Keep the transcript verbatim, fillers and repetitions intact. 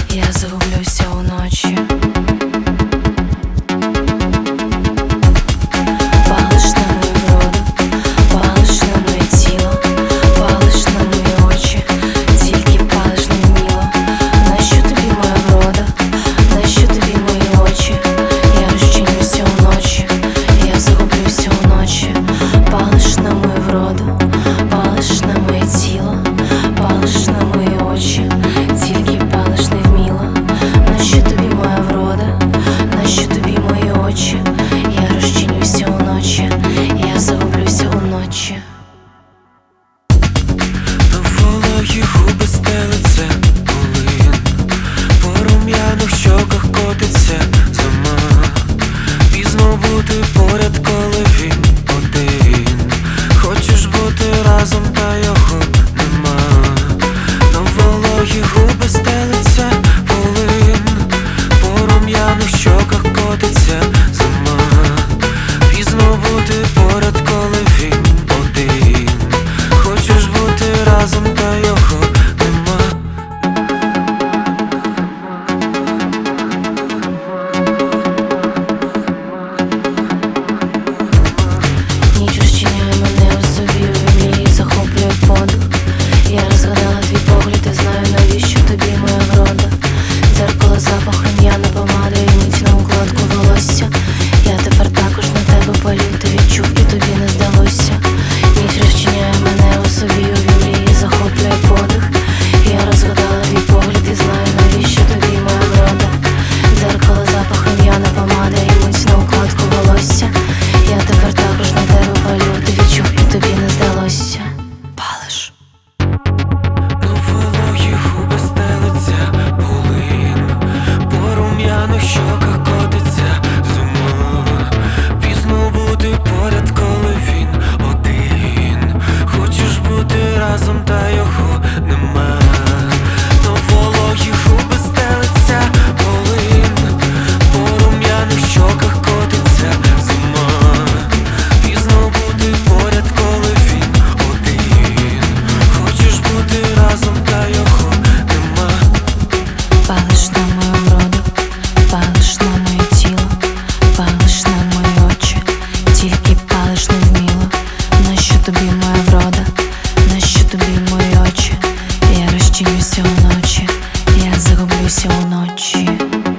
я загублюся уночі. Палиш на мою вроду, палиш на моє тіло, палиш на мої очі, тільки палиш невміло. Нащо тобі моя врода, нащо тобі мої очі? Я розчинюся уночі, я загублюся уночі. Палиш на мою вроду, палиш на моє тіло, палиш на мої очі, тільки палиш невміло. Нащо тобі моя врода, нащо тобі мої очі? Я розчинюся уночі, я загублюся уночі. На вологі губи стелиться полин, по рум'яних щоках котиться зима. Пізно бути поряд, коли він один. Хочеш бути разом, та його нема. На вологі губи стелиться полин, по рум'яних щоках котиться зима. Пізно бути поряд, коли він один. Хочеш бути разом, та його нема. Ніч розчиняє мене у собі, у мрії захоплює подих. Я розгадала твій погляд і знаю, навіщо тобі моя врода. Дзеркало, запах, рум'яна помада і мить на укладку волосся. Я тепер також на тебе палю, ти відчув і тобі не здалося. Ніч розчиняє мене у собі, у мрії захоплює подих. Я розгадала твій погляд і знаю, навіщо тобі моя врода. Дзеркало, запах, рум'яна помада і мить на укладку волосся. Я тепер також на тебе палю, ти відчув і тобі не здалося. Палиш. На вологі губи стелиться полин, по рум'яних щоках котиться зима. Пізно бути поряд, коли він один. Хочеш бути разом, та його нема. На вологі губи стелиться полин, по рум'яних щоках котиться зима. Пізно бути поряд, коли він один. Хочеш бути разом, та його нема. Палиш на мою вроду, палиш на моє тіло, палиш на мої очі, тільки палиш невміло. Нащо тобі моя врода, нащо тобі мої очі? Я розчинюся уночі, я загублюся уночі.